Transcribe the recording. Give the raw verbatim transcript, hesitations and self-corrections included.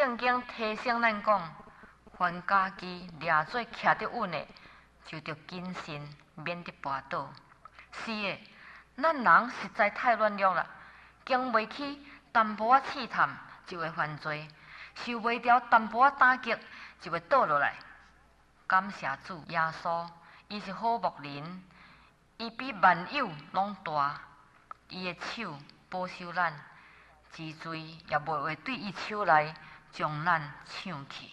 圣经提醒咱讲，凡家己抓做徛得稳的，就着谨慎，免得跋倒。是的，咱人实在太软弱了，经袂起淡薄仔试探就会犯罪，受袂了淡薄仔打击就会倒落来。感谢主耶稣，伊是好牧人，伊比万有拢大，伊的手保守咱，之罪也袂会对伊手内将咱抢去。